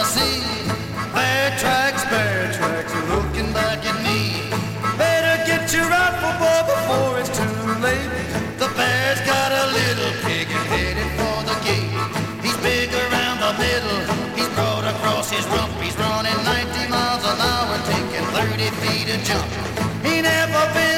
see. Bear tracks, looking back at me. Better get your rifle, boy, before it's too late. The bear's got a little pig headed for the gate. He's big around the middle, he's broad across his rump. He's running 90 miles an hour, taking 30 feet a jump.